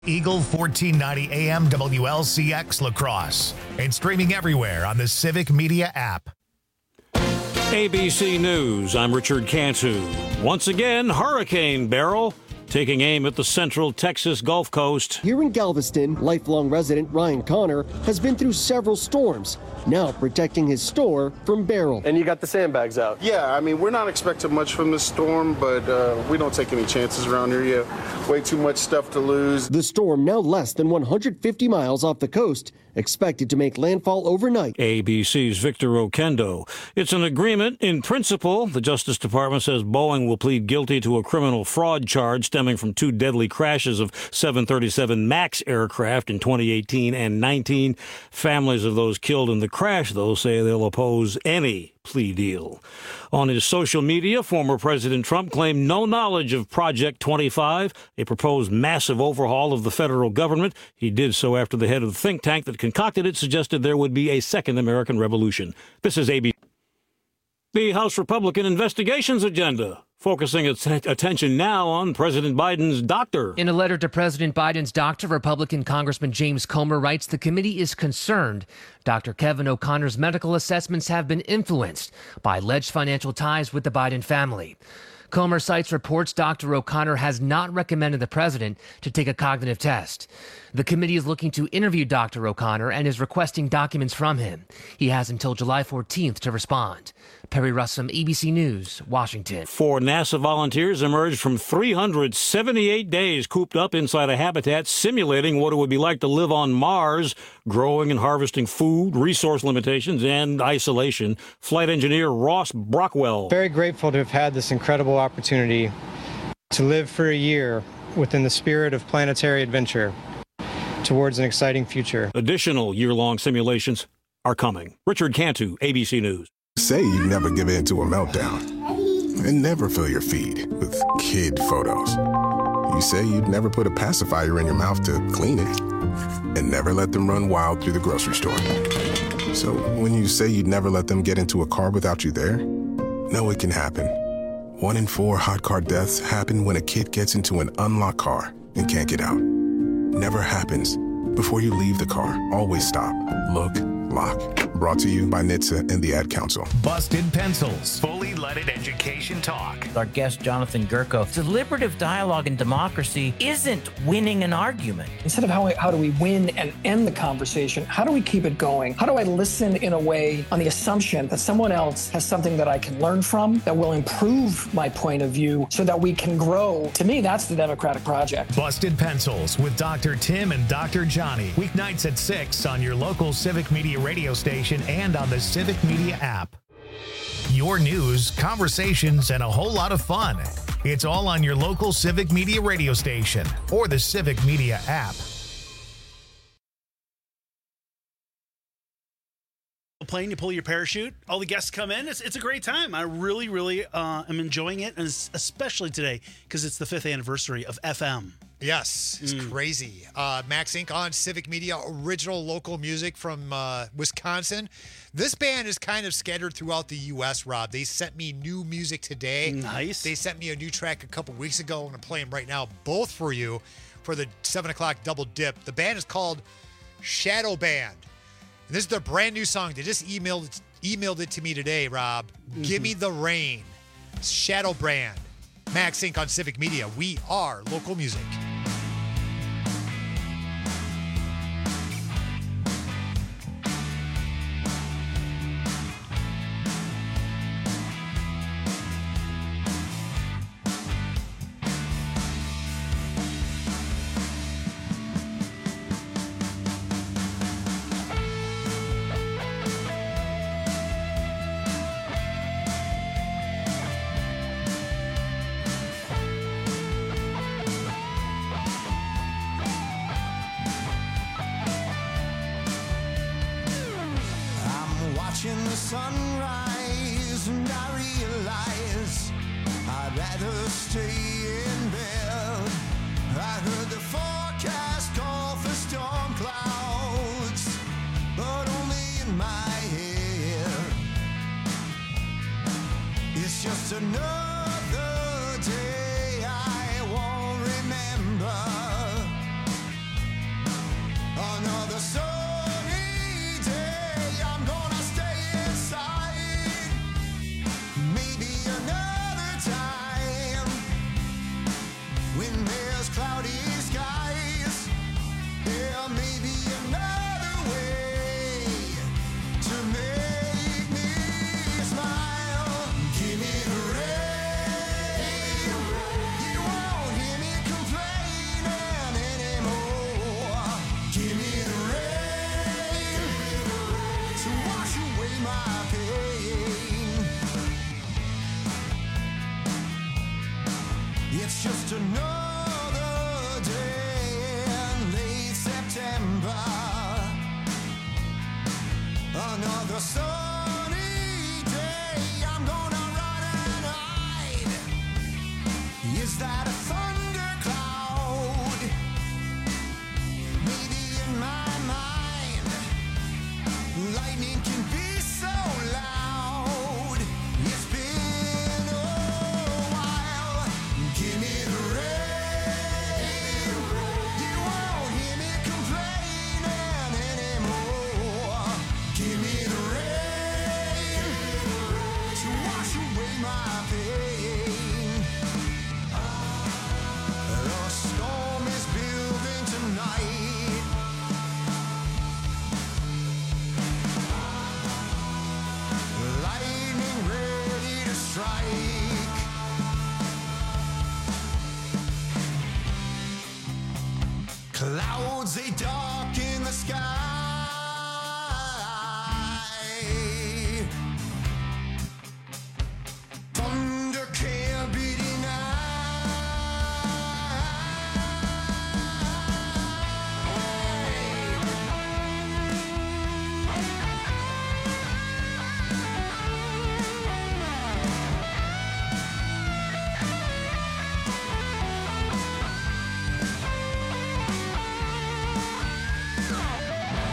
Eagle 1490 AM WLCX La Crosse and streaming everywhere on the Civic Media app. ABC News, I'm Richard Cantu. Once again, Hurricane Beryl taking aim at the central Texas Gulf Coast. Here in Galveston, lifelong resident Ryan Connor has been through several storms, now protecting his store from Beryl. And you got the sandbags out. Yeah, I mean, we're not expecting much from this storm, but we don't take any chances around here. You have way too much stuff to lose. The storm, now less than 150 miles off the coast, expected to make landfall overnight. ABC's Victor Oquendo. It's an agreement in principle. The Justice Department says Boeing will plead guilty to a criminal fraud charge stemming from two deadly crashes of 737 MAX aircraft in 2018 and 19. Families of those killed in the crash, though, say they'll oppose any plea deal. On his social media, former President Trump claimed no knowledge of Project 25, a proposed massive overhaul of the federal government. He did so after the head of the think tank that concocted it suggested there would be a second American Revolution. This is ABC. The House Republican Investigations Agenda, focusing its attention now on President Biden's doctor. In a letter to President Biden's doctor, Republican Congressman James Comer writes the committee is concerned Dr. Kevin O'Connor's medical assessments have been influenced by alleged financial ties with the Biden family. Comer cites reports Dr. O'Connor has not recommended the president to take a cognitive test. The committee is looking to interview Dr. O'Connor and is requesting documents from him. He has until July 14th to respond. Perry Russum, ABC News, Washington. 4 NASA volunteers emerged from 378 days cooped up inside a habitat simulating what it would be like to live on Mars, growing and harvesting food, resource limitations, and isolation. Flight engineer Ross Brockwell. Very grateful to have had this incredible opportunity to live for a year within the spirit of planetary adventure towards an exciting future. Additional year-long simulations are coming. Richard Cantu, ABC News. Say you never give in to a meltdown and never fill your feed with kid photos. You say you'd never put a pacifier in your mouth to clean it and never let them run wild through the grocery store. So when you say you'd never let them get into a car without you there, know it can happen. 1 in 4 hot car deaths happen when a kid gets into an unlocked car and can't get out. Never happens. Before you leave the car, always stop, look, lock. Brought to you by NHTSA and the Ad Council. Busted Pencils. Fully leaded education talk. Our guest, Jonathan Gurko. Deliberative dialogue and democracy isn't winning an argument. Instead of how do we win and end the conversation, how do we keep it going? How do I listen in a way on the assumption that someone else has something that I can learn from, that will improve my point of view so that we can grow? To me, that's the democratic project. Busted Pencils with Dr. Tim and Dr. Johnny. Weeknights at 6 on your local Civic Media radio station and on the Civic Media app. Your news, conversations, and a whole lot of fun. It's all on your local Civic Media radio station or the Civic Media app. Plane, you pull your parachute, all the guests come in. It's a great time. I really am enjoying it, and especially today because it's the 5th anniversary of FM. Yes, it's crazy. Max Inc. on Civic Media, original local music from Wisconsin. This band is kind of scattered throughout the U.S., Rob. They sent me new music today. Nice. They sent me a new track a couple weeks ago. I'm going to play them right now, both for you, for the 7 o'clock double dip. The band is called Shadow Band. And this is their brand new song. They just emailed it to me today, Rob. Give Me the Rain. Shadow Band. Max Inc. on Civic Media. We are local music. Watching the sunrise, and I realize I'd rather stay in bed. I heard the forecast call for storm clouds, but only in my head. It's just another day I won't remember. sunny day, I'm gonna run and hide. Is that a thundercloud? Maybe in my mind, lightning can be so loud. It's been a while. Give me the rain. You won't hear me complaining anymore. Give me the rain to wash away my pain. A storm is building tonight. Lightning ready to strike. Clouds they darken the sky. Thunder can't be denied.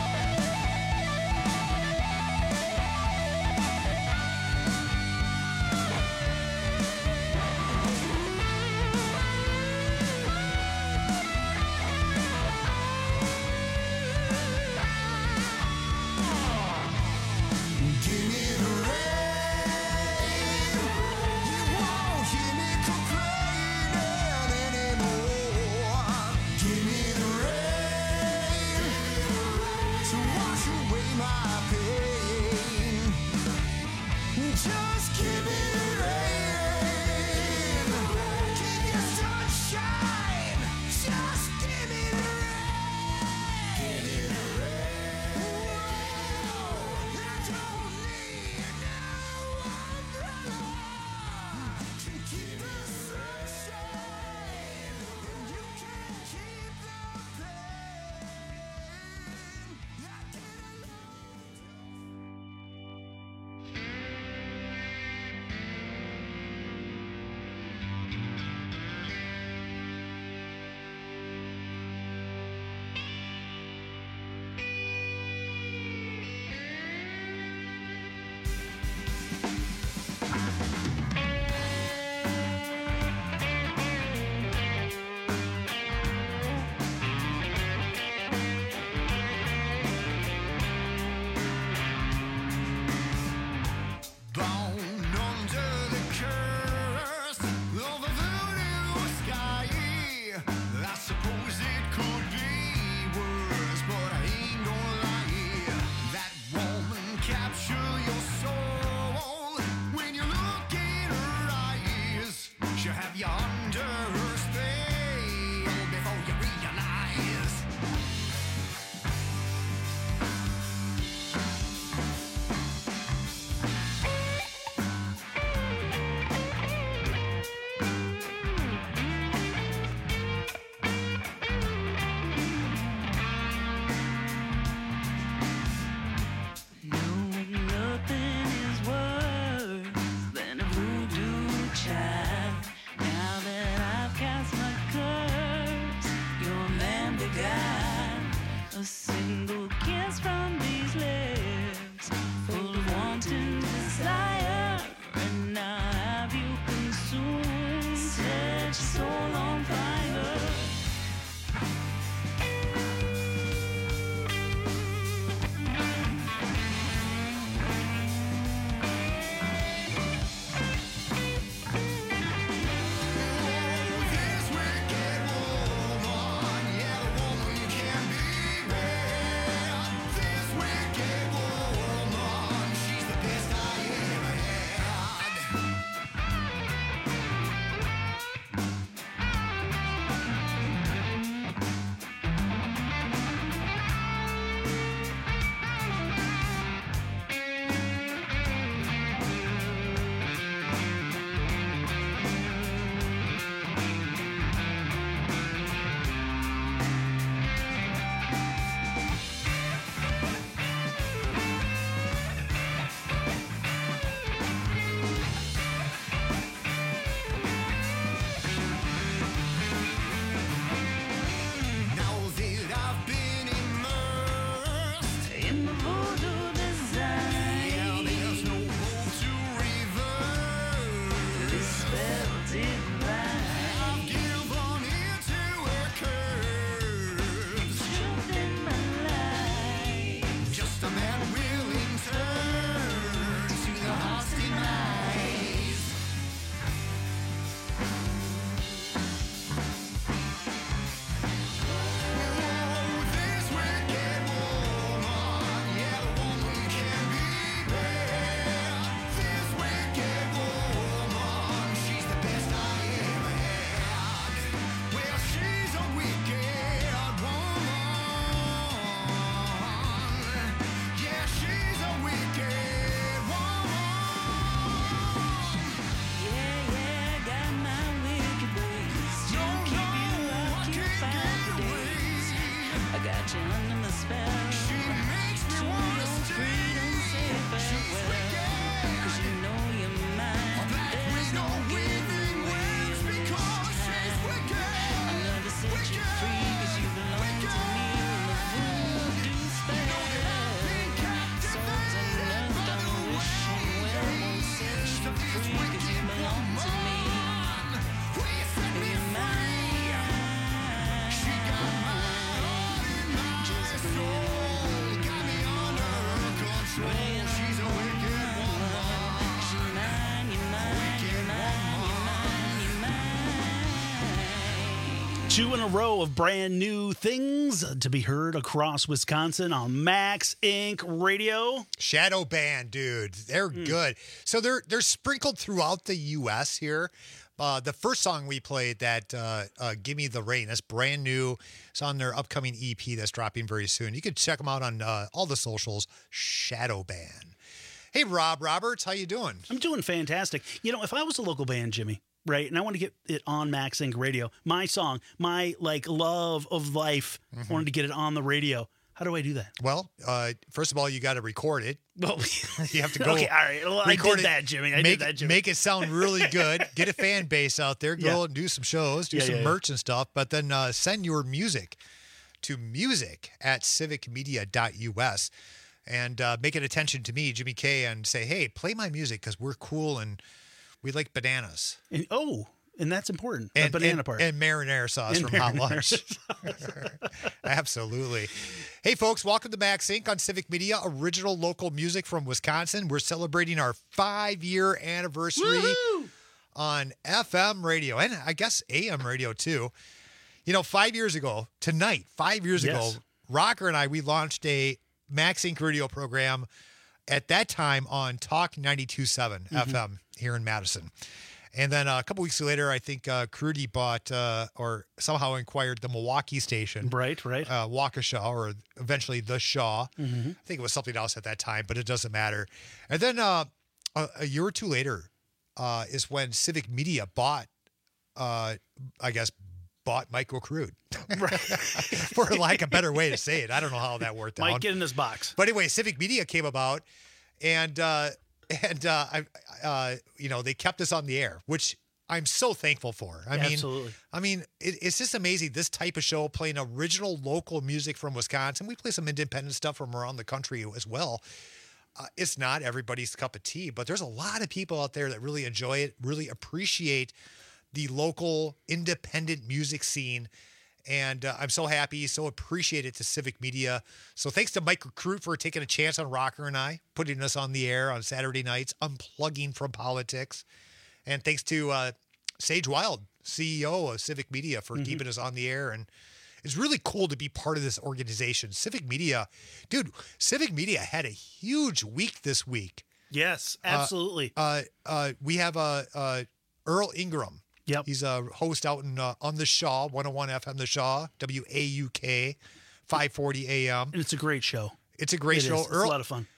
got you under my spell. She makes me wanna stay. She's wicked. 'Cause you know you're mine. There's no giving wins because she's wicked. I never set you free 'cause you belong to me. And the voodoo spell. You know that I've been captivated by the wishing well won't set you free 'cause you belong to me. Will you set me free? She got my heart in my soul. Got me under her control. She's a wicked woman. She's mine, you're mine, you're mine, you're mine, you're mine. 2 in a row of brand new things to be heard across Wisconsin on Max Inc. Radio. Shadow Band, dude. They're good. So they're sprinkled throughout the U.S. here. The first song we played, that Gimme the Rain, that's brand new. It's on their upcoming EP that's dropping very soon. You can check them out on all the socials, Shadow Band. Hey, Rob Roberts, how you doing? I'm doing fantastic. You know, if I was a local band, Jimmy, right, and I want to get it on Max Inc. Radio, my song, my love of life, wanted to get it on the radio. How do I do that? Well, first of all, you got to record it. Well, you have to go. Okay, all right. Well, I did that, Jimmy. I did that, Jimmy. Make it sound really good. Get a fan base out there. Go and do some shows, do some merch and stuff. But then send your music to music@civicmedia.us and make it attention to me, Jimmy K, and say, hey, play my music because we're cool and we like bananas. And that's important. And the banana part. And marinara sauce from Hot Lunch. Absolutely. Hey, folks, welcome to Max Inc. on Civic Media, original local music from Wisconsin. We're celebrating our 5-year anniversary on FM radio and I guess AM radio too. You know, 5 years ago, tonight, 5 years ago, Rocker and I, we launched a Max Inc. radio program at that time on Talk 92.7 FM here in Madison. And then a couple weeks later, I think Crudy bought or somehow acquired the Milwaukee station. Right. Waukesha, or eventually the Shaw. I think it was something else at that time, but it doesn't matter. And then a year or two later is when Civic Media bought Michael Crude. Right. For lack of a better way to say it. I don't know how that worked out. Mike, get in this box. But anyway, Civic Media came about, and they kept us on the air, which I'm so thankful for. Absolutely. I mean, it's just amazing. This type of show, playing original local music from Wisconsin. We play some independent stuff from around the country as well. It's not everybody's cup of tea, but there's a lot of people out there that really enjoy it, really appreciate the local independent music scene. And I'm so happy, so appreciated to Civic Media. So thanks to Mike Recruit for taking a chance on Rocker and I, putting us on the air on Saturday nights, unplugging from politics. And thanks to Sage Wild, CEO of Civic Media, for keeping us on the air. And it's really cool to be part of this organization. Civic Media, dude, Civic Media had a huge week this week. Yes, absolutely. We have Earl Ingram. Yep. He's a host out in on the Shaw, 101 FM, the Shaw, WAUK, 540 AM. And it's a great show. It's a great show. It's a lot of fun.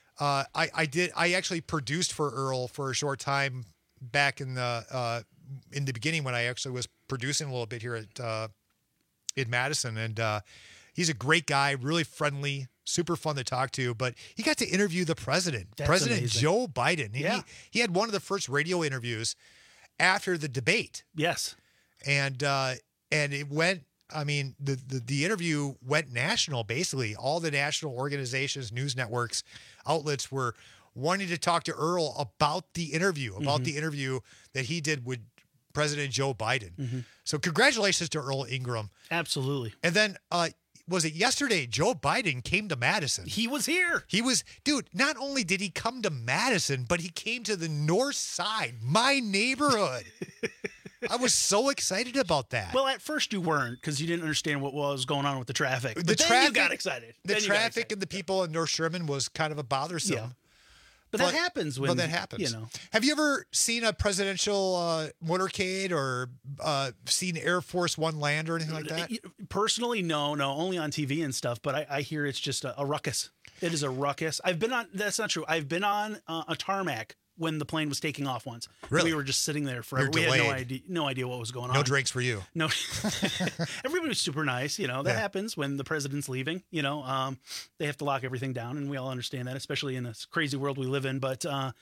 I actually produced for Earl for a short time back in the beginning when I actually was producing a little bit here at in Madison, and he's a great guy, really friendly, super fun to talk to. But he got to interview the president, President Joe Biden. He had one of the first radio interviews after the debate. Yes. And it went, I mean, the interview went national, basically. All the national organizations, news networks, outlets were wanting to talk to Earl about the interview, that he did with President Joe Biden. So congratulations to Earl Ingram. Absolutely. And then, was it yesterday, Joe Biden came to Madison. He was here. Dude, not only did he come to Madison, but he came to the north side, my neighborhood. I was so excited about that. Well, at first you weren't, because you didn't understand what was going on with the traffic. But then you got excited. The traffic and the people in North Sherman was kind of a bothersome. Yeah. But that happens when, you know. Have you ever seen a presidential motorcade or seen Air Force One land or anything like that? Personally, no, only on TV and stuff. But I hear it's just a ruckus. It is a ruckus. That's not true. I've been on a tarmac when the plane was taking off once. Really? We were just sitting there forever. You're We had delayed. no idea what was going on. No drinks for you. No. Everybody was super nice. You know, that Yeah. happens when the president's leaving. You know, they have to lock everything down, and we all understand that, especially in this crazy world we live in. But no,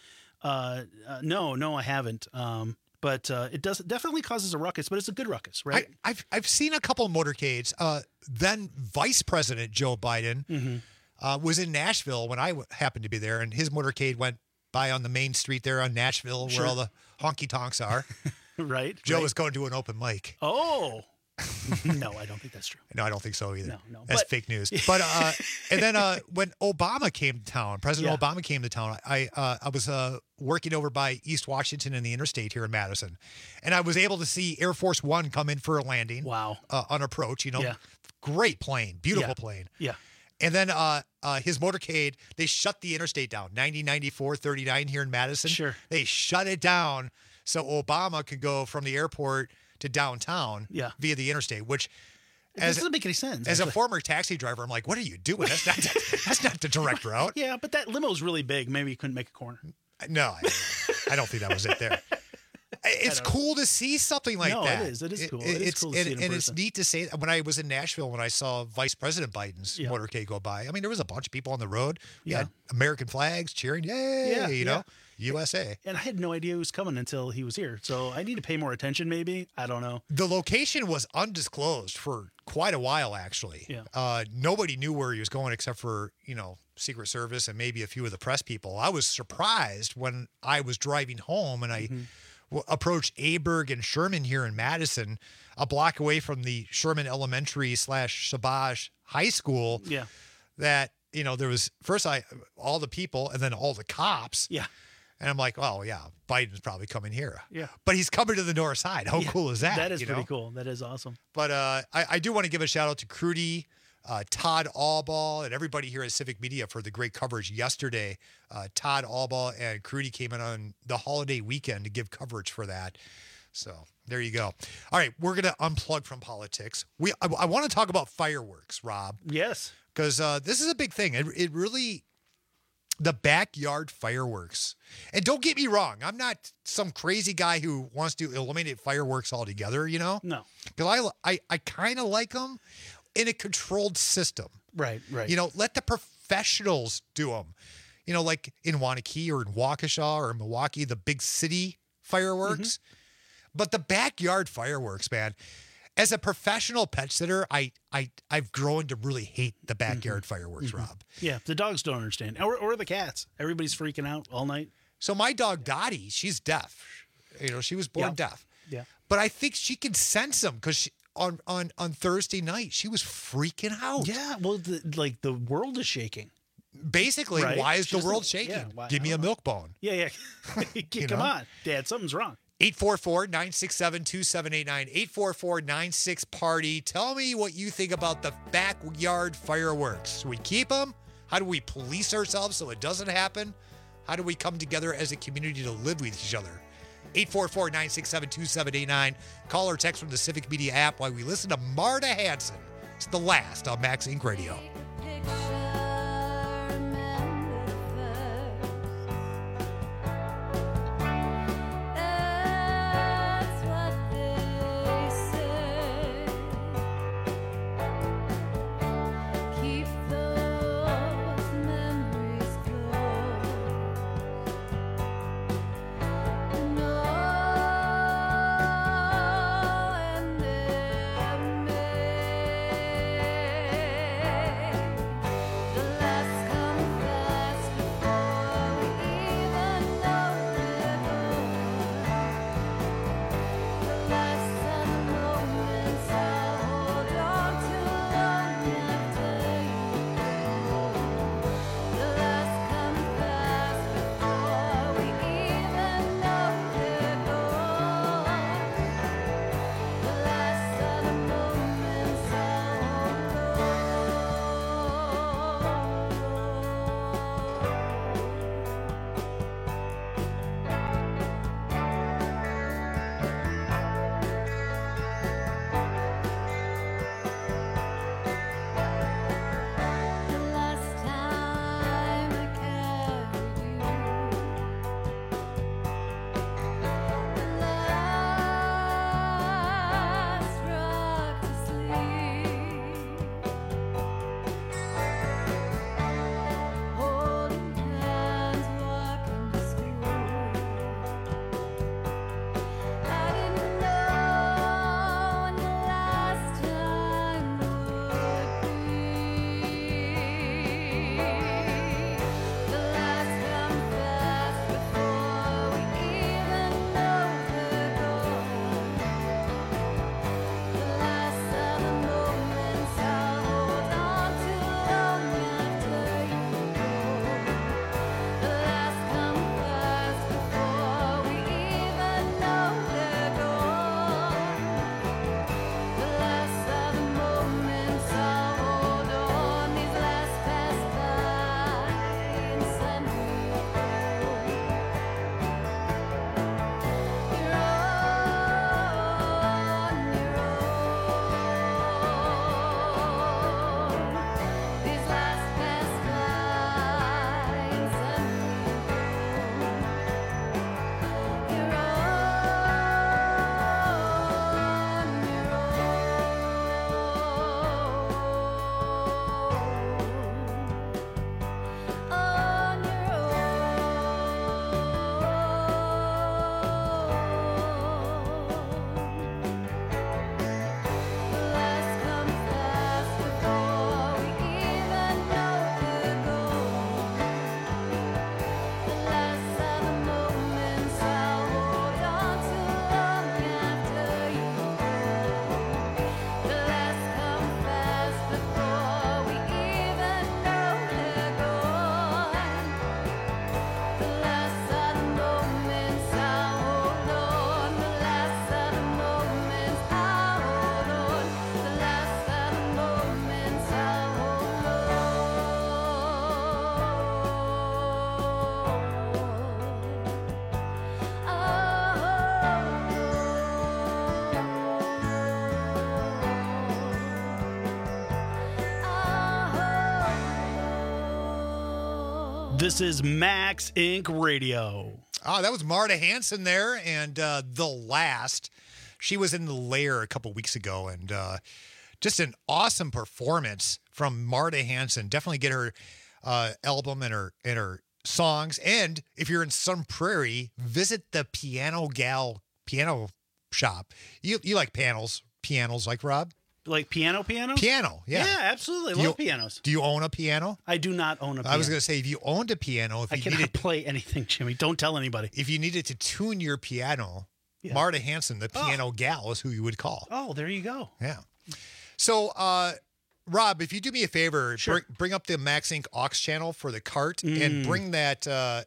I haven't. But it definitely causes a ruckus, but it's a good ruckus, right? I've seen a couple of motorcades. Then Vice President Joe Biden was in Nashville when I happened to be there, and his motorcade went by on the main street there on Nashville, Sure. where all the honky tonks are. Right. Joe right. was going to an open mic. Oh. No, I don't think that's true. No, I don't think so either. No, That's but- fake news. But and then when Obama came to town, President Yeah. Obama came to town, I was working over by East Washington and the interstate here in Madison, and I was able to see Air Force One come in for a landing. Wow. On approach, Yeah. great plane, beautiful Yeah. plane. Yeah. And then his motorcade, they shut the interstate down, 90, 94, 39 here in Madison. Sure. They shut it down so Obama could go from the airport to downtown Yeah. via the interstate, which It doesn't make any sense. as a actually. former taxi driver, I'm like, what are you doing? That's not the direct route. Yeah, but that limo's really big. Maybe you couldn't make a corner. No, I don't think that was it there. It's cool to see something like No, that. it is. It is cool. It is cool to see it in and it's person. neat to say that when I was in Nashville, when I saw Vice President Biden's Yeah. motorcade go by, I mean, there was a bunch of people on the road. We Yeah. had American flags cheering, yay, Yeah, you know, yeah. USA. And I had no idea he was coming until he was here. So I need to pay more attention, maybe. I don't know. The location was undisclosed for quite a while, actually. Yeah. Nobody knew where he was going except for, Secret Service and maybe a few of the press people. I was surprised when I was driving home and I approached Aberg and Sherman here in Madison, a block away from the Sherman Elementary / Shabaj High School. Yeah. That, there was first all the people and then all the cops. Yeah. And I'm like, oh, yeah, Biden's probably coming here. Yeah. But he's coming to the north side. How Yeah, cool is that? That is you pretty know? cool. That is awesome. But I do want to give a shout out to Crudy, Todd Allball, and everybody here at Civic Media for the great coverage yesterday. Todd Allball and Crudy came in on the holiday weekend to give coverage for that. So there you go. All right, we're going to unplug from politics. I want to talk about fireworks, Rob. Yes. Because this is a big thing. It really, the backyard fireworks. And don't get me wrong, I'm not some crazy guy who wants to eliminate fireworks altogether, No. Because I kind of like them in a controlled system. Right, right. Let the professionals do them. Like in Wanakee or in Waukesha or in Milwaukee, the big city fireworks. Mm-hmm. But the backyard fireworks, man, as a professional pet sitter, I've grown to really hate the backyard fireworks, Rob. Yeah, the dogs don't understand. Or the cats. Everybody's freaking out all night. So my dog Dottie, she's deaf. She was born Yeah. deaf. Yeah. But I think she can sense them because on Thursday night she was freaking out. Yeah, well, the world is shaking. Basically, Right? why is She the world doesn't- shaking? yeah, why- Give me I a don't know. milk bone. Yeah. Come on, Dad, something's wrong. 844-967-2789. 844-96-PARTY. Tell me what you think about the backyard fireworks. Should we keep them? How do we police ourselves so it doesn't happen? How do we come together as a community to live with each other? 844-967-2789. Call or text from the Civic Media app while we listen to Marta Hanson. It's the last on Max Inc. Radio. This is Max Inc. Radio. Oh, that was Marta Hanson there, and The Last. She was in The Lair a couple weeks ago, and just an awesome performance from Marta Hanson. Definitely get her album and her songs. And if you're in Sun Prairie, visit the Piano Gal piano shop. You like pianos, like Rob? Like piano? Piano, yeah. Yeah, absolutely. I love pianos. Do you own a piano? I do not own a piano. I was going to say, if you owned a piano, I cannot play anything, Jimmy. Don't tell anybody. If you needed to tune your piano, Marta Hanson, the piano gal, is who you would call. Oh, there you go. Yeah. So, Rob, if you do me a favor, bring up the Max Inc. aux channel for the cart and bring that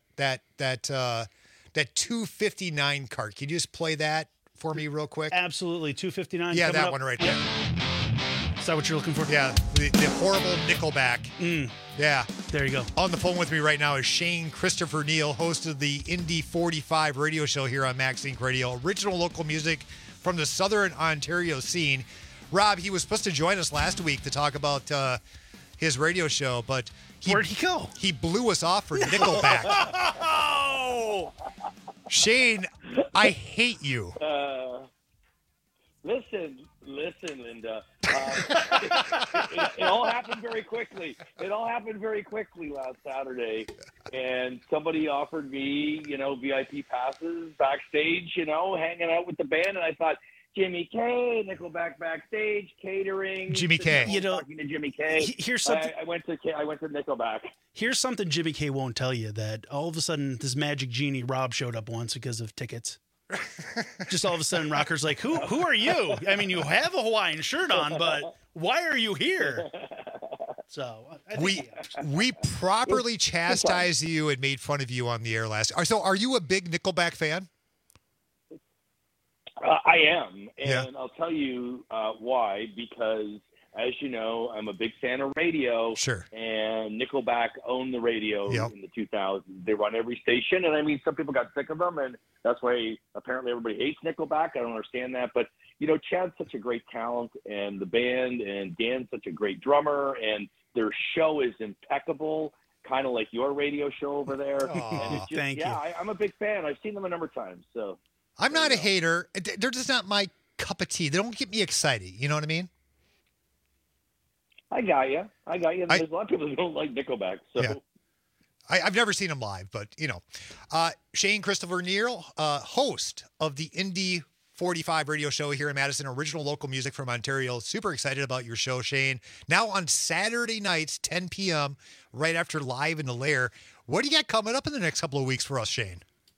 259 cart. Can you just play that for me real quick? Absolutely. 259. Yeah, that one right there. Is that what you're looking for? Yeah, the horrible Nickelback. Yeah. There you go. On the phone with me right now is Shane Christopher Neal, host of the Indie 45 radio show here on Max Inc. Radio. Original local music from the Southern Ontario scene. Rob, he was supposed to join us last week to talk about his radio show, but where'd he go? He blew us off for Nickelback. Shane, I hate you. Listen, Linda. It all happened very quickly. It all happened very quickly last Saturday, and somebody offered me, VIP passes backstage, hanging out with the band, and I thought, Jimmy K, Nickelback backstage, catering. Jimmy K. Talking to Jimmy K. Here's something. I went to Nickelback. Here's something Jimmy K won't tell you, that all of a sudden this magic genie Rob showed up once because of tickets. Just all of a sudden, Rocker's like, "Who are you? I mean, you have a Hawaiian shirt on, but why are you here?" So we properly chastised you and made fun of you on the air last. So, are you a big Nickelback fan? I am, and I'll tell you why. Because, as you know, I'm a big fan of radio. Sure. And Nickelback owned the radio in the 2000s. They run every station, and I mean, some people got sick of them, and that's why apparently everybody hates Nickelback. I don't understand that, but Chad's such a great talent, and the band, and Dan's such a great drummer, and their show is impeccable, kind of like your radio show over there. And it's just, thank you. I'm a big fan. I've seen them a number of times, so. I'm not a hater. They're just not my cup of tea. They don't get me excited. You know what I mean? I got you. There's a lot of people who don't like Nickelback. So. Yeah. I've never seen them live, but, Shane Christopher Neal, host of the Indie 45 radio show here in Madison, original local music from Ontario. Super excited about your show, Shane. Now on Saturday nights, 10 p.m., right after Live in the Lair. What do you got coming up in the next couple of weeks for us, Shane?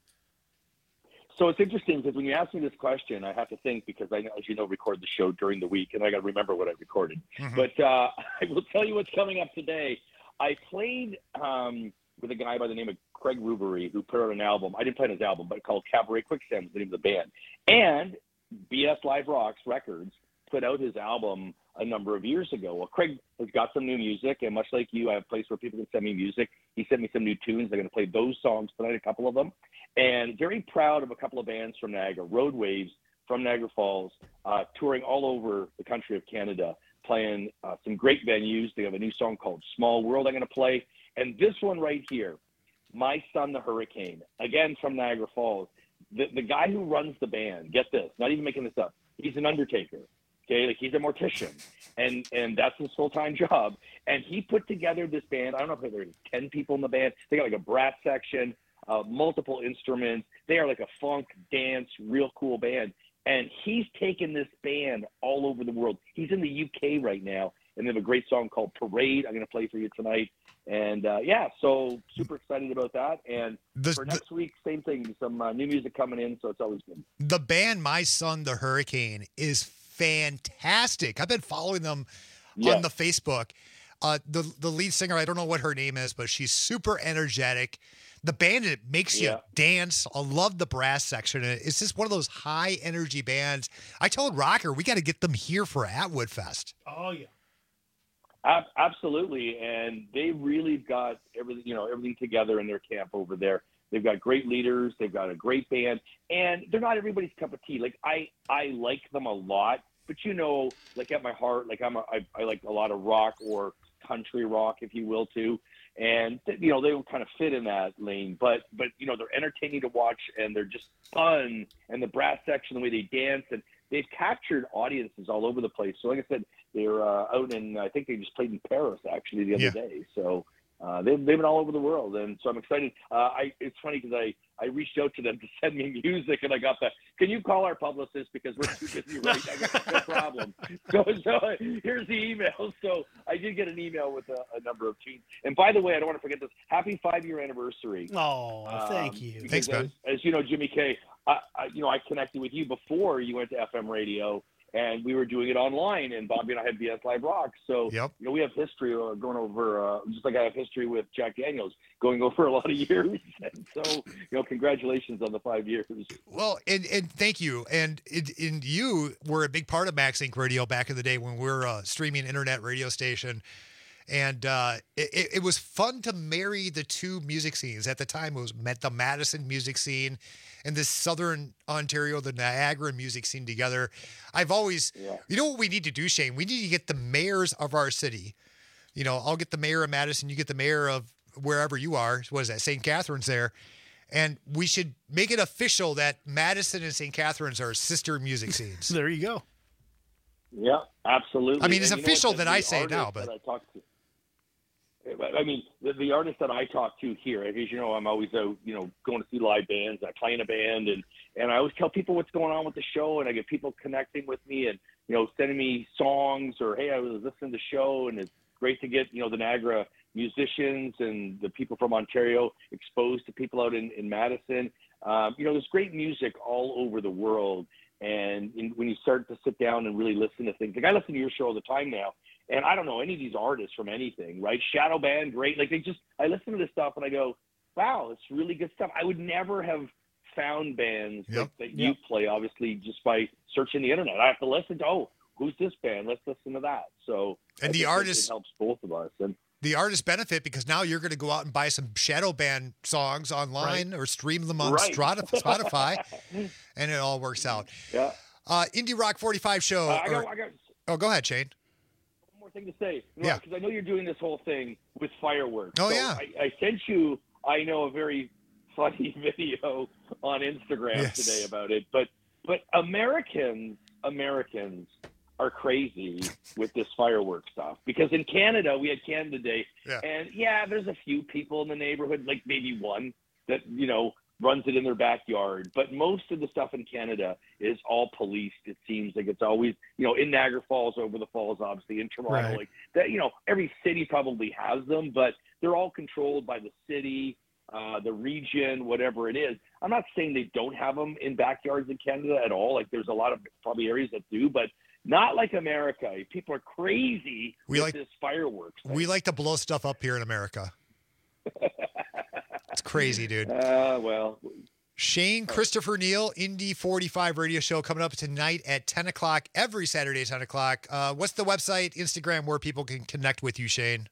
So it's interesting because when you ask me this question, I have to think, because I, as you know, record the show during the week, and I got to remember what I recorded. Mm-hmm. But I will tell you what's coming up today. I played with a guy by the name of Craig Rubery, who put out an album. I didn't play on his album, but called Cabaret Quicksand was the name of the band. And BS Live Rocks Records put out his album a number of years ago. Well, Craig has got some new music, and much like you, I have a place where people can send me music. He sent me some new tunes. I'm going to play those songs tonight, a couple of them. And very proud of a couple of bands from Niagara, Road Waves from Niagara Falls, touring all over the country of Canada, playing some great venues. They have a new song called Small World I'm going to play. And this one right here, My Son the Hurricane, again from Niagara Falls. The guy who runs the band, get this, not even making this up, he's an undertaker. Okay, like he's a mortician, and that's his full-time job. And he put together this band. I don't know if there's 10 people in the band. They got like a brass section, multiple instruments. They are like a funk, dance, real cool band. And he's taken this band all over the world. He's in the UK right now, and they have a great song called Parade I'm going to play for you tonight. And, so super excited about that. And for next week, same thing, some new music coming in, so it's always good. The band My Son the Hurricane is fantastic. I've been following them on the Facebook. The lead singer, I don't know what her name is, but she's super energetic. The band, it makes you dance. I love the brass section. It's just one of those high energy bands. I told Rocker, we got to get them here for Atwood Fest. Oh, yeah. Absolutely. And they really got everything together in their camp over there. They've got great leaders. They've got a great band, and they're not everybody's cup of tea. Like I like them a lot, but like at my heart, like I like a lot of rock or country rock, if you will, too. And, you know, they will kind of fit in that lane. But you know, they're entertaining to watch, and they're just fun. And the brass section, the way they dance, and they've captured audiences all over the place. So like I said, they're out in, I think they just played in Paris, actually, the other day. So they've been all over the world. And so I'm excited. It's funny because I reached out to them to send me music, and I got that. Can you call our publicist because we're too busy right now? No problem. So here's the email. So I did get an email with a number of tunes. And by the way, I don't want to forget this. Happy 5-year anniversary. Oh, thank you. Thanks, man. As you know, Jimmy K, I connected with you before you went to FM radio, and we were doing it online, and Bobby and I had BS Live Rock. So, you know, we have history going over, just like I have history with Jack Daniels, going over a lot of years. And so, you know, congratulations on the 5 years. Well, and thank you. And you were a big part of Max Inc. Radio back in the day when we were a streaming internet radio station. And it was fun to marry the two music scenes. At the time, it was the Madison music scene and this Southern Ontario, the Niagara music scene together. I've always, you know what we need to do, Shane? We need to get the mayors of our city. You know, I'll get the mayor of Madison, you get the mayor of wherever you are. What is that, St. Catharines there? And we should make it official that Madison and St. Catharines are sister music scenes. There you go. Yeah, absolutely. I mean, it's official that I say now, but I mean, the artists that I talk to here, as you know, I'm always out, you know, going to see live bands. I play in a band, and I always tell people what's going on with the show, and I get people connecting with me and, you know, sending me songs or, hey, I was listening to the show, and it's great to get, you know, the Niagara musicians and the people from Ontario exposed to people out in Madison. You know, there's great music all over the world, and when you start to sit down and really listen to things, like I listen to your show all the time now, and I don't know any of these artists from anything, right? Shadow Band, great. Like I listen to this stuff and I go, wow, it's really good stuff. I would never have found bands that you play, obviously, just by searching the internet. I have to listen to, oh, who's this band? Let's listen to that. So, and the artist, it helps both of us. And the artists benefit because now you're going to go out and buy some Shadow Band songs online or stream them on Spotify, and it all works out. Yeah. Indie Rock 45 show. Go ahead, Shane. Thing to say, because I know you're doing this whole thing with fireworks. Oh, so yeah. I sent you, I know, a very funny video on Instagram today about it, but Americans are crazy with this fireworks stuff, because in Canada, we had Canada Day, and there's a few people in the neighborhood, like maybe one that, you know, runs it in their backyard, but most of the stuff in Canada is all policed. It seems like it's always, you know, in Niagara Falls, over the falls, obviously in Toronto, like that. You know, every city probably has them, but they're all controlled by the city, the region, whatever it is. I'm not saying they don't have them in backyards in Canada at all. Like there's a lot of probably areas that do, but not like America. People are crazy with this fireworks thing. We like to blow stuff up here in America. It's crazy, dude. Well. Shane Christopher Neal, Indy 45 radio show coming up tonight at 10 o'clock, every Saturday at 10 o'clock. What's the website, Instagram, where people can connect with you, Shane?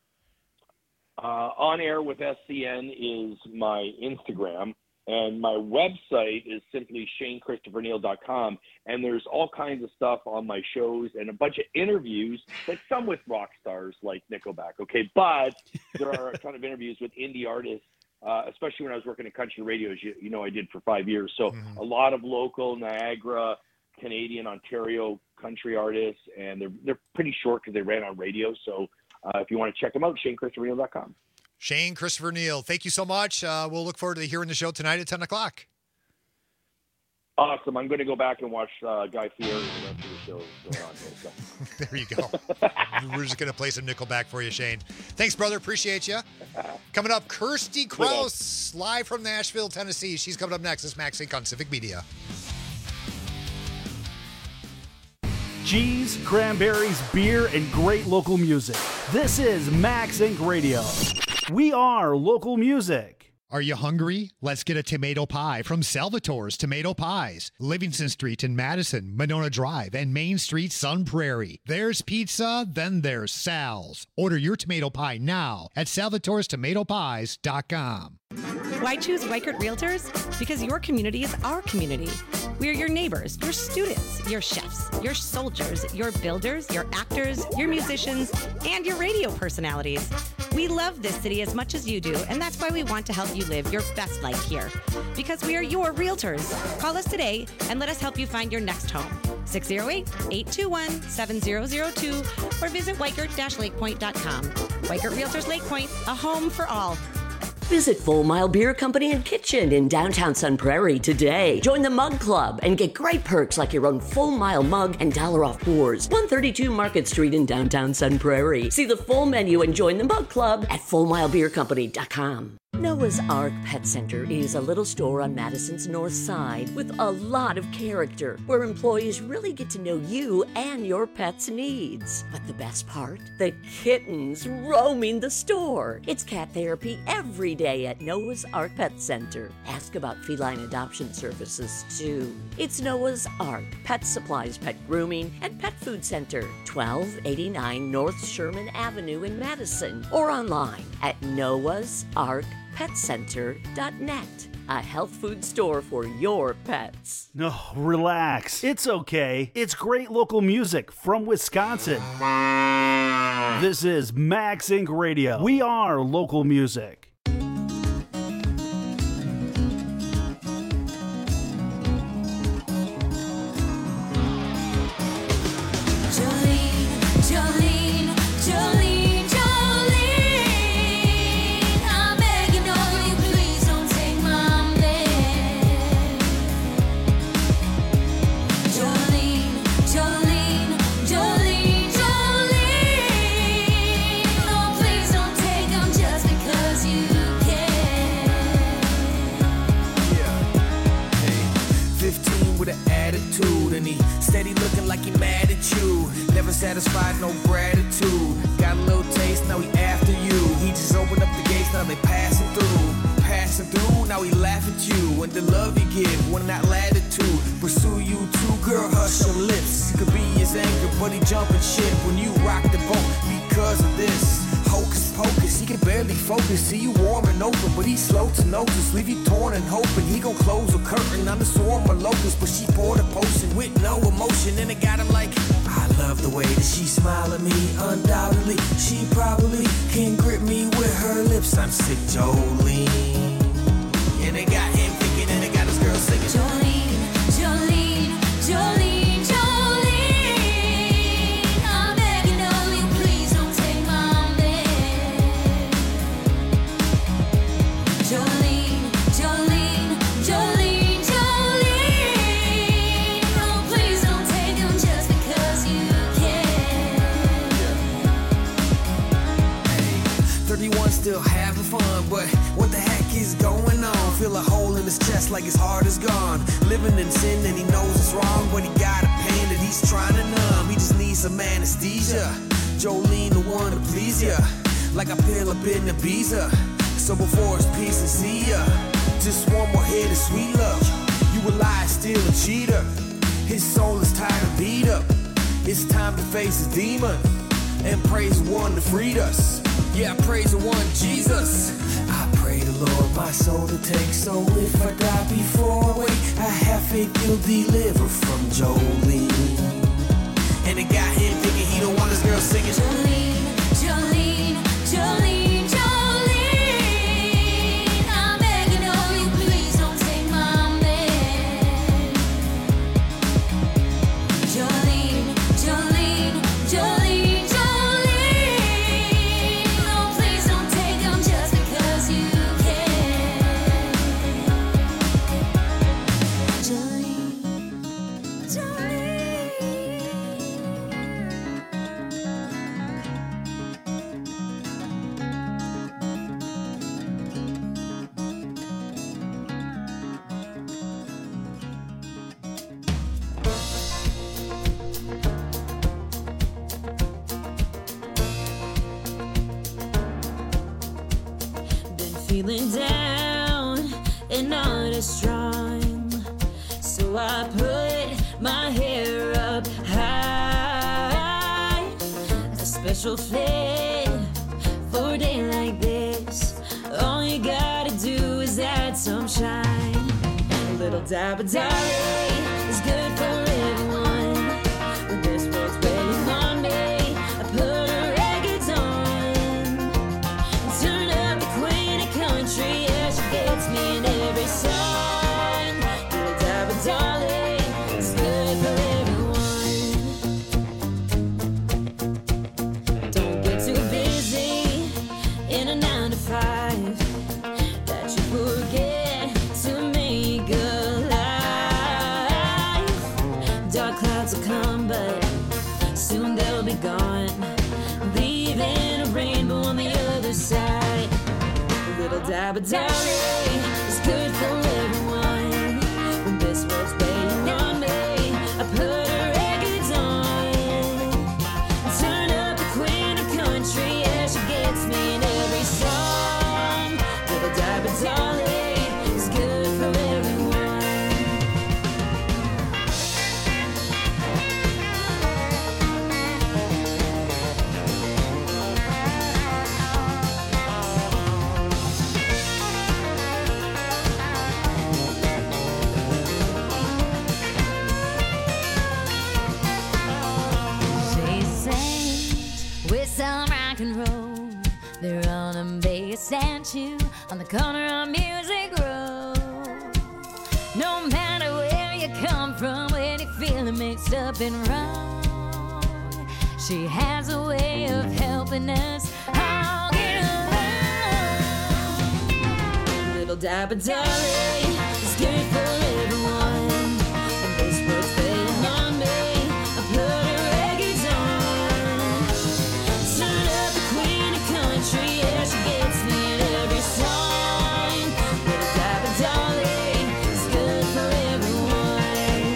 On Air with SCN is my Instagram, and my website is simply ShaneChristopherNeal.com, and there's all kinds of stuff on my shows and a bunch of interviews, like some with rock stars like Nickelback, okay? But there are a ton of interviews with indie artists, especially when I was working in country radio, as you know I did for 5 years. So a lot of local Niagara, Canadian, Ontario country artists, and they're pretty short because they ran on radio. So if you want to check them out, ShaneChristopherNeal.com. Shane Christopher Neal, thank you so much. We'll look forward to hearing the show tonight at 10 o'clock. Awesome. I'm going to go back and watch Guy Fieri and the rest of the show going on here. So. There you go. We're just going to play some Nickelback for you, Shane. Thanks, brother. Appreciate you. Coming up, Kirsty Kraus, live from Nashville, Tennessee. She's coming up next. This is Max Inc. on Civic Media. Cheese, cranberries, beer, and great local music. This is Max Inc. Radio. We are local music. Are you hungry? Let's get a tomato pie from Salvatore's Tomato Pies. Livingston Street in Madison, Monona Drive, and Main Street, Sun Prairie. There's pizza, then there's Sal's. Order your tomato pie now at salvatorestomatopies.com. Why choose Weichert Realtors? Because your community is our community. We are your neighbors, your students, your chefs, your soldiers, your builders, your actors, your musicians, and your radio personalities. We love this city as much as you do, and that's why we want to help you live your best life here. Because we are your realtors. Call us today and let us help you find your next home. 608-821-7002 or visit Weichert-lakepoint.com. Weichert Realtors Lake Point, a home for all. Visit Full Mile Beer Company and Kitchen in downtown Sun Prairie today. Join the Mug Club and get great perks like your own Full Mile mug and $1 off pours. 132 Market Street in downtown Sun Prairie. See the full menu and join the Mug Club at FullMileBeerCompany.com. Noah's Ark Pet Center is a little store on Madison's north side with a lot of character, where employees really get to know you and your pet's needs. But the best part? The kittens roaming the store. It's cat therapy every day at Noah's Ark Pet Center. Ask about feline adoption services, too. It's Noah's Ark Pet Supplies, Pet Grooming, and Pet Food Center, 1289 North Sherman Avenue in Madison, or online at noahsarkpetcenter.net. A health food store for your pets. No, relax. It's okay. It's great local music from Wisconsin. This is Max Inc. Radio. We are local music. Satisfied, no gratitude. Got a little taste, now he after you. He just opened up the gates, now they passing through. Passing through, now he laugh at you. And the love you give, when that latitude. Pursue you too, girl, hush your lips. You could be his anchor, but he jumping ship when you rock the boat because of this. Hocus pocus, he can barely focus. See you warm and open, but he's slow to notice. Leave you torn and hoping he gon' close a curtain on the swarm of locusts. But she poured a potion with no emotion, and it got him like, I love the way that she smile at me. Undoubtedly, she probably can grip me with her lips. I'm sick, Jolene. And it got him thinking, and it got his girl singing, Jolene, Jolene, Jolene, Jolene. I'm begging of you, please don't take my man. Jolene, Jolene, Jolene, Jolene. Oh, please don't take him just because you can. 31 still having fun, but what the heck is going on? Feel a hole in his chest like his heart is gone. Living in sin and he knows it's wrong, but he got a pain that he's trying to numb. He just needs some anesthesia. Jolene the one to please ya, like a pill up in Ibiza. So before it's peace and see ya, just one more hit of sweet love. You a lie, still a cheater. His soul is tired and beat up. It's time to face his demon and praise the one that freed us. Yeah, I praise the one, Jesus. I pray the Lord my soul to take. So if I die before I wake, I have faith he'll deliver from Jolene. And it got him thinking he don't want his girl singing Jolene, Jolene, Jolene, Jolene. I'm begging of you, please don't take my man. Jolene, Jolene, Jolene, Jolene. Oh, please don't take him just because you can. Jolene, Jolene. Feeling down and not as strong, so I put my hair up high. A special fit for a day like this. All you gotta do is ask. Little dabba dolly is good for everyone. When this world's weighing on me, I put her records on. Turn up the queen of country, yeah, she gets me in every song. Little dabba dolly is good for everyone. Don't get too busy in a 9 to 5 that you forget to make a life. Dark clouds will come, but soon they'll be gone, leaving a rainbow on the other side. Little dabba dolly is good for everyone. When this world's weighing on me, I put her records on. Turn up the queen of country, yeah, she gets me in every song. Little dabba dolly is good for everyone. She sings with some rock and roll. They're on a big statue on the corner of Music Row. No matter where you come from, when you're feeling mixed up and wrong, she has a way of helping us all get along. Little dabba dolly is good for everyone. And this world's weighing on me, I put her records on. Turn up the queen of country, yeah, she gets me in every song. Little dabba dolly is good for everyone.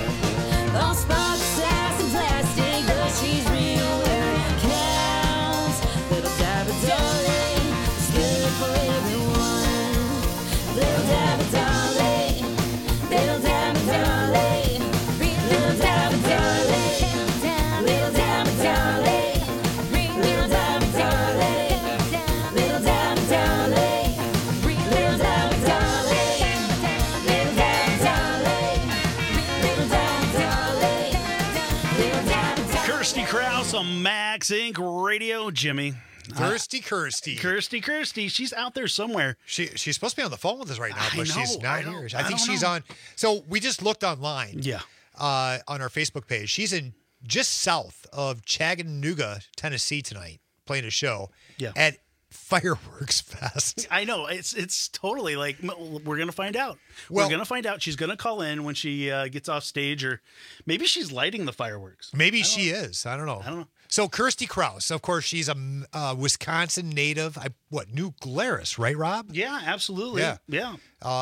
All sparks, sass, and plastic, but she's real where it counts. Little dabba dolly is good for everyone. Little dabba dolly, little dabba dolly, little dabba dolly, little dabba dolly, little dabba dolly, little dabba dolly, little dabba dolly, little dabba dolly, little dabba dolly, little dabba dolly. Kirsty Krause on Max Inc. Radio. Jimmy. Thirsty Kirsty. Kirsty. She's out there somewhere. She's supposed to be on the phone with us right now, but she's know, not I here. don't- I think I don't she's know. on. So we just looked online. Yeah. On our Facebook page. She's in just south of Chattanooga, Tennessee tonight, playing a show at Fireworks Fest. I know it's totally like we're gonna find out. Well- We're gonna find out. She's gonna call in when she gets off stage, or maybe she's lighting the fireworks. Maybe she is. I don't know. So Kirsty Krause, of course, she's a Wisconsin native. New Glarus, right, Rob? Yeah, absolutely. Yeah.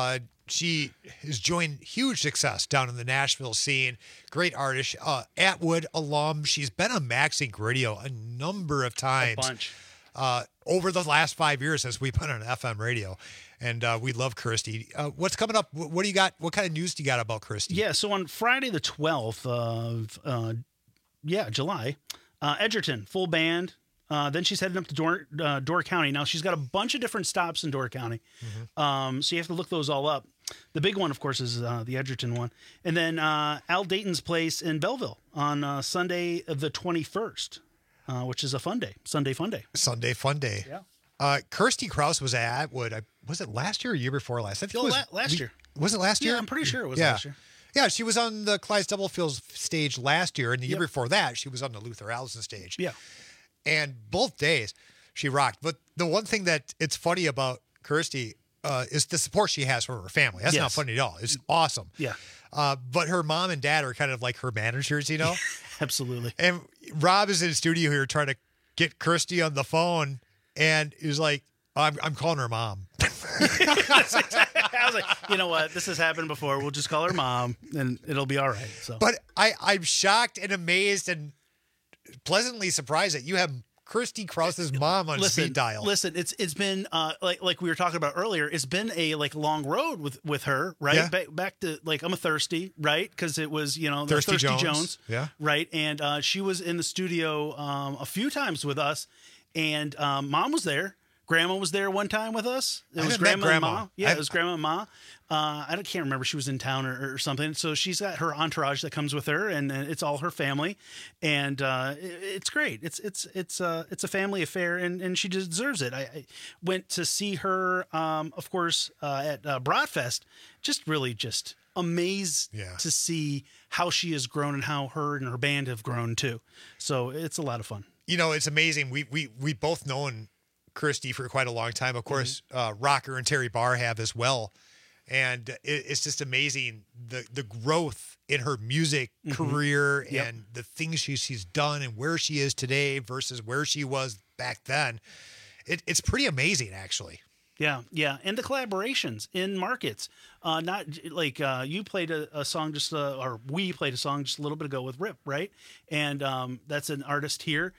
She has joined huge success down in the Nashville scene. Great artist. Atwood alum. She's been on Max Inc. Radio a number of times. A bunch. Over the last 5 years since we've been on FM radio. And we love Kirsty. What's coming up? What do you got? What kind of news do you got about Kirsty? Yeah, so on Friday the 12th of July, Edgerton, full band. Then she's heading up to Door County. Now, she's got a bunch of different stops in Door County. So you have to look those all up. The big one, of course, is the Edgerton one. And then Al Dayton's place in Belleville on Sunday the 21st, which is a fun day. Sunday fun day. Sunday fun day. Yeah. Kirsty Krause was at Atwood. Was it last year or year before last? I think it was last year. Was it last year? Yeah, I'm pretty sure it was last year. Yeah, she was on the Clyde Stubblefield stage last year, and the year before that, she was on the Luther Allison stage. Yeah. And both days, she rocked. But the one thing that it's funny about Kirsty is the support she has from her family. That's not funny at all. It's awesome. Yeah. But her mom and dad are kind of like her managers, you know? Absolutely. And Rob is in the studio here trying to get Kirsty on the phone, and he's like, I'm calling her mom. I was like, you know what? This has happened before. We'll just call her mom, and it'll be all right. So, But I'm shocked and amazed and pleasantly surprised that you have Kirsty Krause's mom on speed dial. Listen, it's been like we were talking about earlier. It's been a long road with her, right? Yeah. Back to I'm a Thirsty, right? Because it was the Thirsty Thirsty Jones. Jones, Yeah. right? And she was in the studio a few times with us, and Mom was there. Grandma was there one time with us. It I was haven't met Grandma and Grandma. Ma. Yeah, it was Grandma and Ma. I can't remember. She was in town or something. So she's got her entourage that comes with her, and it's all her family, and it's great. It's a family affair, and she deserves it. I went to see her, of course, at Broadfest. Just amazed to see how she has grown and how her and her band have grown too. So it's a lot of fun. You know, it's amazing. We both known Christy for quite a long time. Of course, Rocker and Terry Barr have as well. And it's just amazing the growth in her music career and the things she's done and where she is today versus where she was back then. It's pretty amazing, actually. Yeah, and the collaborations in markets. Not like you played a song or we played a song just a little bit ago with Rip, right? And that's an artist here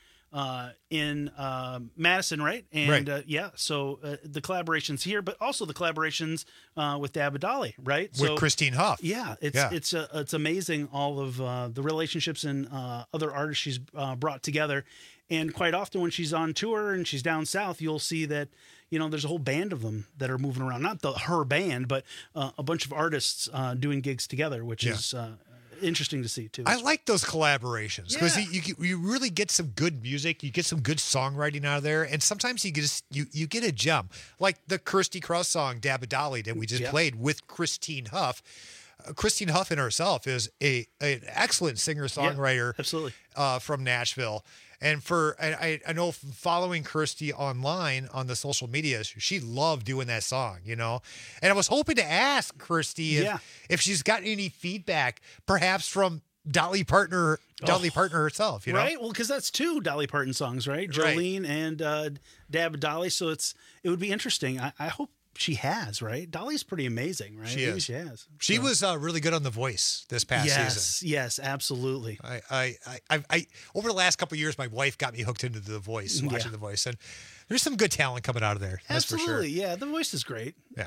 in Madison, right? And right. So the collaborations here, but also the collaborations with Dabadali, right? With Christine Huff. Yeah, it's amazing all of the relationships and other artists she's brought together. And quite often when she's on tour and she's down south, you'll see that, there's a whole band of them that are moving around. Not her band, but a bunch of artists doing gigs together, which is interesting to see too. I like those collaborations because you really get some good music, you get some good songwriting out of there, and sometimes you get a gem like the Kirsty Cross song "Dabadali" that we just played with Christine Huff. Christine Huff in herself is an excellent singer-songwriter, absolutely, from Nashville. And I know from following Kirsty online on the social media, she loved doing that song, And I was hoping to ask Kirsty if she's gotten any feedback, perhaps from Dolly Parton herself, Right? Well, because that's two Dolly Parton songs, right? Jolene and Dabadali. So it would be interesting. I hope she has, right? Dolly's pretty amazing, right? She is. She has. She was really good on The Voice this past season. Yes, absolutely. I over the last couple of years, my wife got me hooked into The Voice, watching The Voice, and there's some good talent coming out of there. That's for sure. Yeah. The Voice is great. Yeah.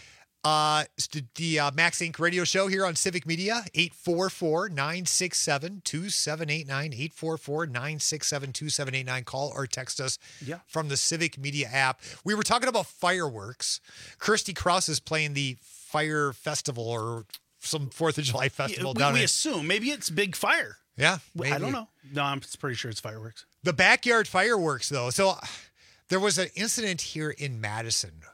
Yeah. The Max Inc. radio show here on Civic Media, 844-967-2789, 844-967-2789. Call or text us from the Civic Media app. We were talking about fireworks. Kirsty Cross is playing the Fire Festival or some 4th of July festival down We assume. Maybe it's Big Fire. Yeah. I don't know. No, I'm pretty sure it's fireworks. The backyard fireworks, though. So there was an incident here in Madison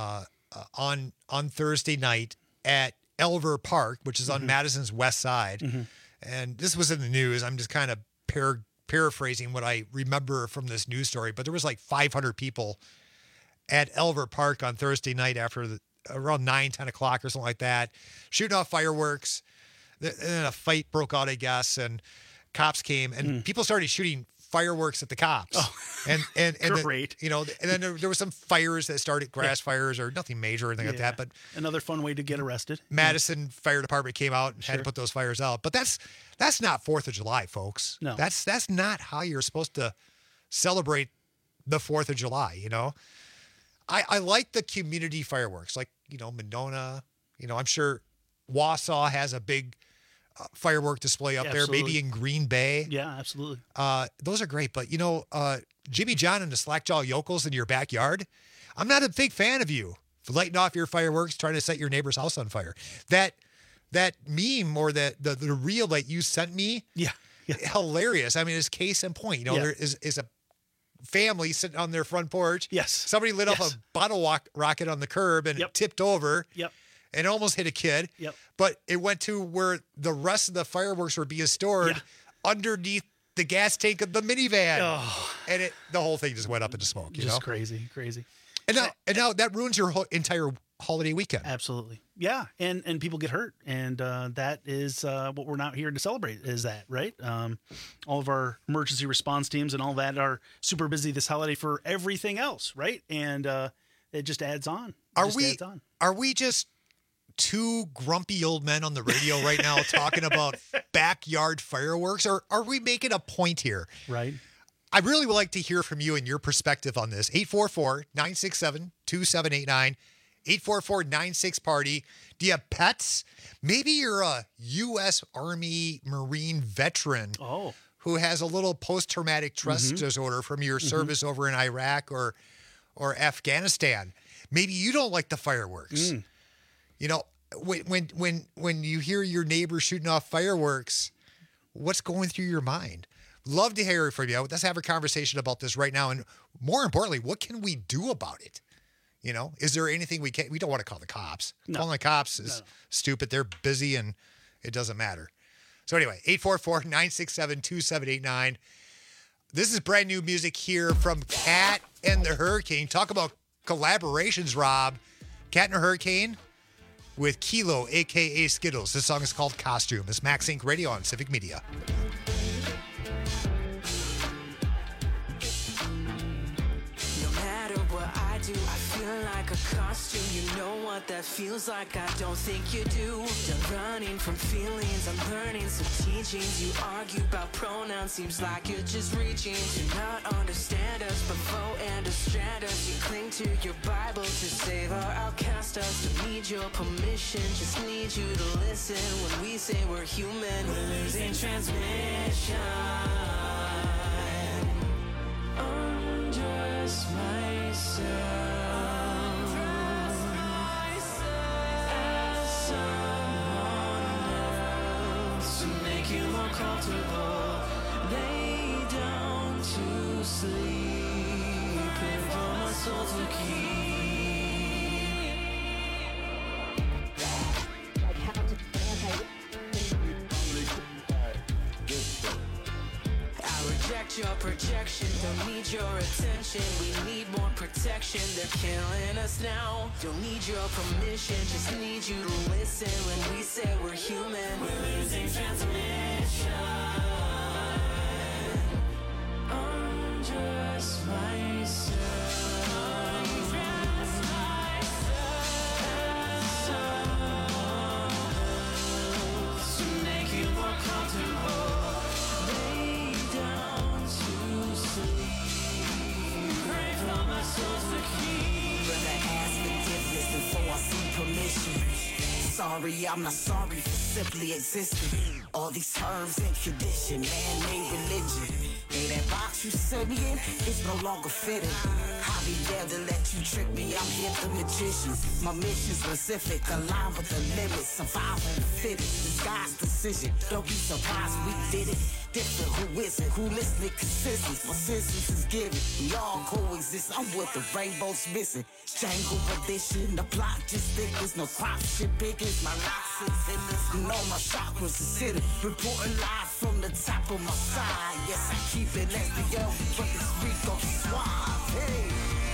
on Thursday night at Elver Park, which is on Madison's west side. And this was in the news. I'm just kind of paraphrasing what I remember from this news story, but there was like 500 people at Elver Park on Thursday night after around 9, 10 o'clock or something like that, shooting off fireworks. And then a fight broke out, I guess, and cops came and people started shooting fireworks at the cops. And Great. And then there was some fires that started, grass fires or nothing major or anything like that. But another fun way to get arrested. Madison Fire Department came out and had to put those fires out. But that's not 4th of July, folks. No. That's not how you're supposed to celebrate the 4th of July, I like the community fireworks, like, Monona, I'm sure Wausau has a big firework display up there, maybe in Green Bay. Yeah, absolutely. Those are great. But, Jimmy John and the Slackjaw Yokels in your backyard, I'm not a big fan of you for lighting off your fireworks, trying to set your neighbor's house on fire. That meme or the reel that you sent me, hilarious. I mean, it's case in point. There is a family sitting on their front porch. Yes. Somebody lit off a bottle rocket on the curb and it tipped over. Yep. And almost hit a kid. Yep. But it went to where the rest of the fireworks were being stored underneath the gas tank of the minivan. Oh. And the whole thing just went up into smoke. Just crazy. And now that ruins your entire holiday weekend. Absolutely. Yeah. And people get hurt. And that is what we're not here to celebrate, is that, right? All of our emergency response teams and all that are super busy this holiday for everything else, right? And it just adds on. Are we just two grumpy old men on the radio right now talking about backyard fireworks, or are we making a point here? Right. I really would like to hear from you and your perspective on this. 844-967-2789, 844-96-PARTY. Do you have pets? Maybe you're a U.S. Army Marine veteran who has a little post-traumatic stress disorder from your service over in Iraq or or Afghanistan. Maybe you don't like the fireworks. You know, when you hear your neighbor shooting off fireworks, what's going through your mind? Love to hear from you. Let's have a conversation about this right now. And more importantly, what can we do about it? You know, is there anything we don't want to call the cops. Calling the cops is stupid. They're busy and it doesn't matter. So anyway, 844-967-2789. This is brand new music here from Cat and the Hurricane. Talk about collaborations, Rob. Cat and the Hurricane with Kilo, a.k.a. Skittles. This song is called Costume. It's Max Inc. Radio on Civic Media. No matter what I do, I feel like a costume. You know what that feels like, I don't think you do. Done running from feelings, I'm learning some teachings. You argue about pronouns, seems like you're just reaching to not understand us, but vote and distract us. You cling to your Bible to save our outcast us. Don't need your permission, just need you to listen. When we say we're human, we're losing transmission. Undress myself. To make you more comfortable, lay down to sleep and for my soul to I reject your projection, don't need your attention. We need more protection, they're killing us now. Don't need your permission, just need you to listen. When we say we're human, we're losing transmission. Undress myself to make you more comfortable. Lay down to sleep. Pray for my soul to keep. Brother, ask forgiveness before I seek permission. Sorry, I'm not sorry for simply existing. All these terms and tradition, man-made religion. Hey, that box you set me in, it's no longer fitting. I'll be there to let you trick me, I'm here for magicians. My mission specific, align with the limits. Survival the fittest, disguise decision. Don't be surprised we did it. Different, who isn't, who listening consistent. My senses is given, we all coexist. I'm what the rainbow's missing. Jangle edition, the plot just thickens. No crop shit biggest, my life sits in this. You know my chakras is sitting. Reporting live from the top of my side. Yes, I keep it SDO, but this week on suave. Hey.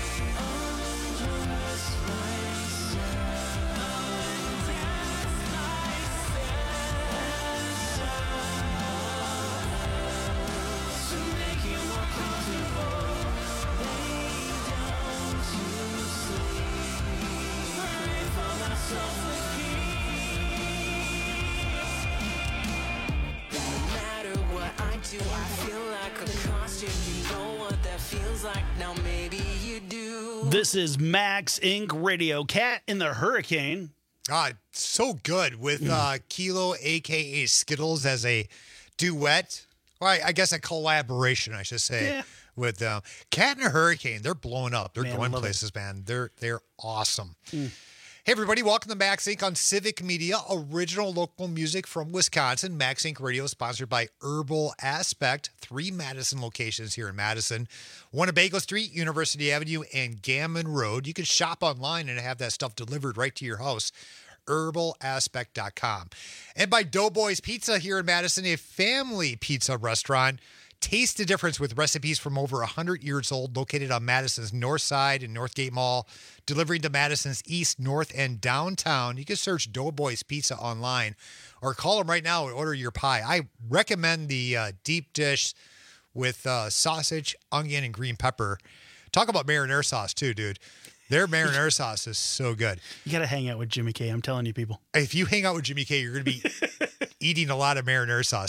I feel like a costume. You know what that feels like. Now maybe you do. This is Max Inc. Radio. Cat in the Hurricane. God, so good with Kilo, a.k.a. Skittles, as a duet. Well, I guess a collaboration, I should say, with Cat and a Hurricane. They're blowing up. They're going places, man. They're awesome. Hey, everybody. Welcome to Max Inc. on Civic Media, original local music from Wisconsin. Max Inc. Radio sponsored by Herbal Aspect, 3 Madison locations here in Madison, 1 at Bagel Street, University Avenue, and Gammon Road. You can shop online and have that stuff delivered right to your house. Herbalaspect.com. And by Doughboys Pizza here in Madison, a family pizza restaurant. Taste the difference with recipes from over 100 years old, located on Madison's North Side and Northgate Mall, delivering to Madison's East, North, and downtown. You can search Doughboys Pizza online or call them right now and order your pie. I recommend the deep dish with sausage, onion, and green pepper. Talk about marinara sauce too, dude. Their marinara sauce is so good. You got to hang out with Jimmy K. I'm telling you, people. If you hang out with Jimmy K, you're going to be eating a lot of marinara sauce.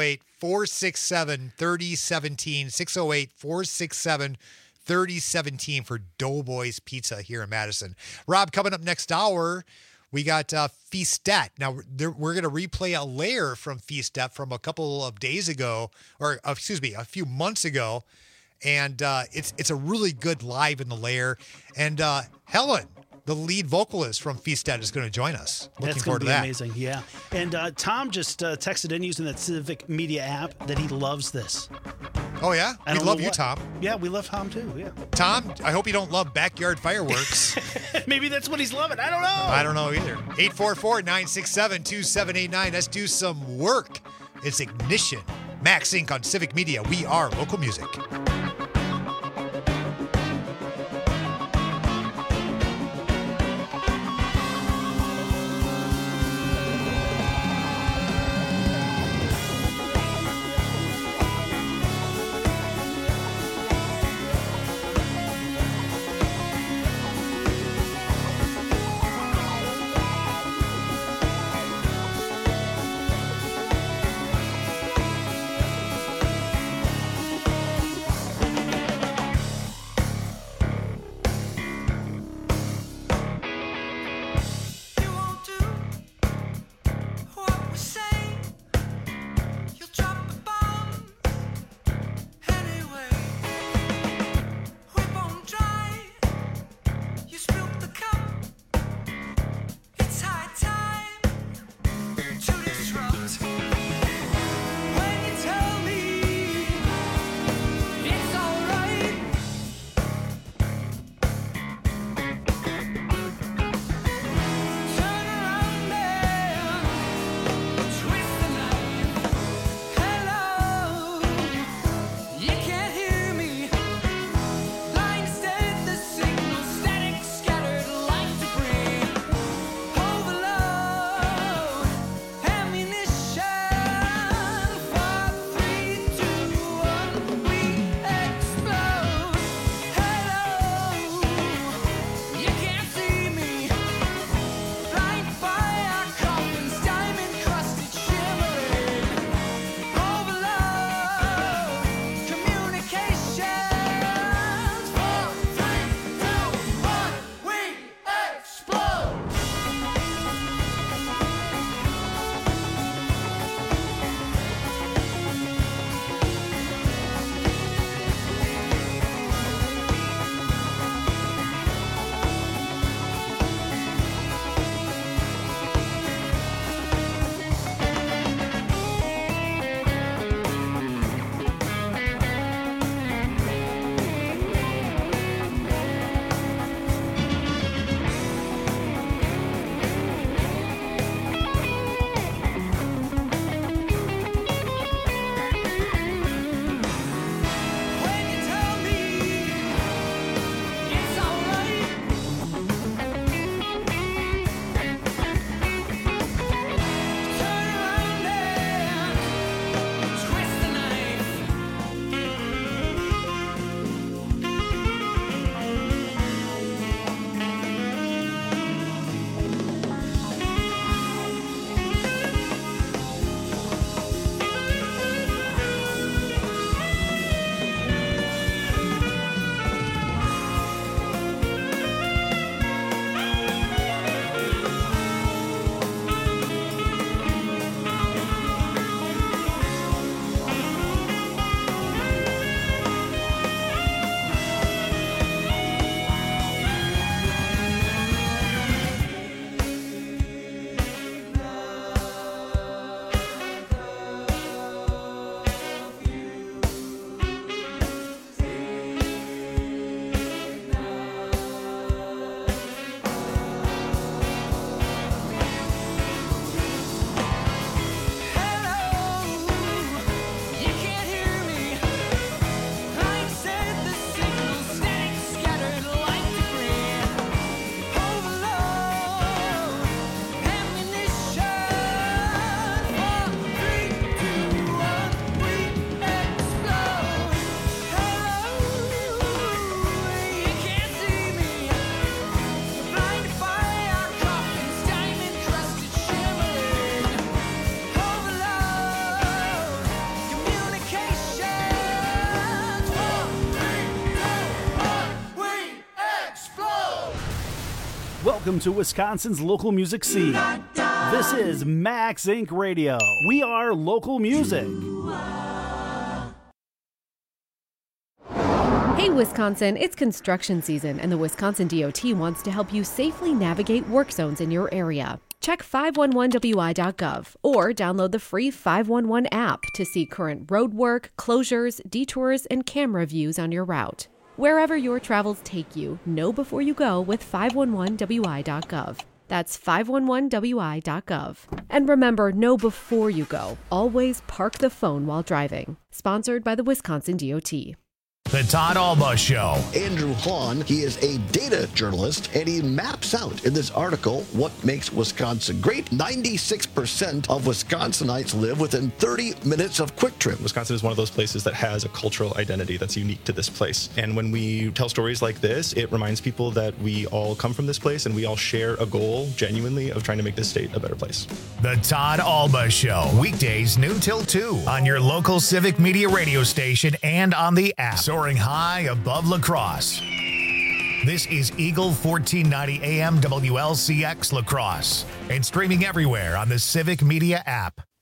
608-467-3017. 608-467-3017 for Doughboys Pizza here in Madison. Rob, coming up next hour, we got Feastet. Now, we're going to replay a layer from Feastet from a couple of days ago, or excuse me, a few months ago. And it's a really good Live in the Lair. And Helen, the lead vocalist from Feasted, is going to join us. Looking That's forward going to to be that. amazing, yeah. And Tom just texted in using that Civic Media app that he loves this. Oh, yeah? I We don't love know you, what- Tom. Yeah, we love Tom too, yeah. Tom, I hope you don't love backyard fireworks. Maybe that's what he's loving. I don't know. I don't know either. 844-967-2789. Let's do some work. It's Ignition. Max Inc. on Civic Media. We are local music. Welcome to Wisconsin's local music scene. This is Max Inc. Radio. We are local music. Wisconsin, it's construction season, and the Wisconsin DOT wants to help you safely navigate work zones in your area. Check 511wi.gov or download the free 511 app to see current road work, closures, detours, and camera views on your route. Wherever your travels take you, know before you go with 511wi.gov. That's 511wi.gov. And remember, know before you go. Always park the phone while driving. Sponsored by the Wisconsin DOT. The Todd Alba Show. Andrew Hahn, he is a data journalist, and he maps out in this article what makes Wisconsin great. 96% of Wisconsinites live within 30 minutes of Quick Trip. Wisconsin is one of those places that has a cultural identity that's unique to this place. And when we tell stories like this, it reminds people that we all come from this place and we all share a goal, genuinely, of trying to make this state a better place. The Todd Alba Show. Weekdays noon till 2 on your local Civic Media radio station and on the app. Soaring high above La Crosse. This is Eagle 1490 AM WLCX La Crosse and streaming everywhere on the Civic Media app.